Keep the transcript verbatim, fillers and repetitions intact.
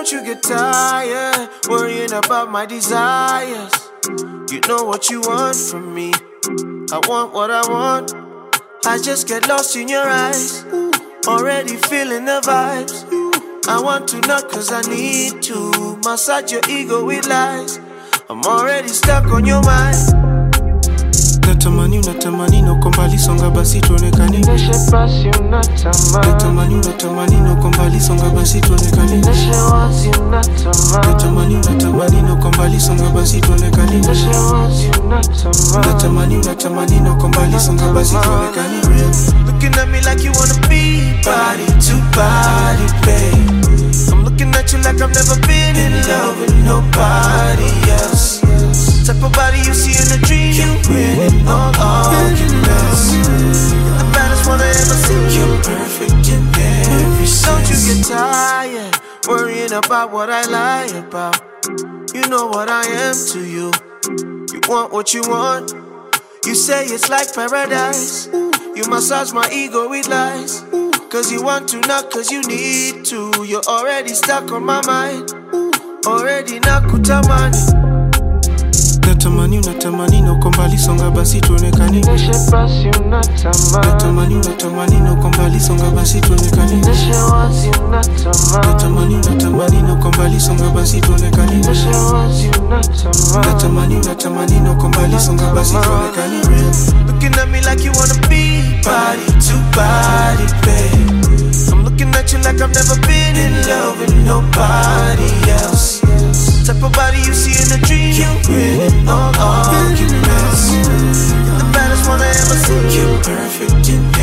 Don't you get tired worrying about my desires? You know what you want from me. I want what I want. I just get lost in your eyes. Already feeling the vibes. I want to knock cause I need to massage your ego with lies. I'm already stuck on your mind. Natamani unatamani na uko mbali songa basi tuonekane. Nishe pasi unatamani. Natamani unatamani na uko mbali songa basi tuonekane. Nishe wazi unatamani. Natamani unatamani na uko mbali songa basi tuonekane. Nishe wazi unatamani. Natamani unatamani na uko mbali songa basi tuonekane. Looking at me like you wanna be body to body, babe. I'm looking at you like I've never been in love with nobody else. Type of body you see in a dream, you win all arguments. You're the baddest one I ever seen. You're perfect in every sense. Don't you get tired worrying about what I lie about? You know what I am to you. You want what you want. You say it's like paradise. You massage my ego with lies. Cause you want to, not cause you need to. You're already stuck on my mind. Already nakutamani. Natamani unatamani na uko mbali songa basi tuonekane. Nishe pasi unatamani. Natamani unatamani na uko mbali songa basi tuonekane. Nishe wazi unatamani. Natamani unatamani na uko mbali songa basi tuonekane. Nishe wazi unatamani. Natamani unatamani na uko mbali songa basi tuonekane. Looking at me like you wanna be body to body, babe. I'm looking at you like I've never been in love with nobody else. Type of body you see in a dream, you win all arguments. You're the baddest one I ever seen. You're perfect in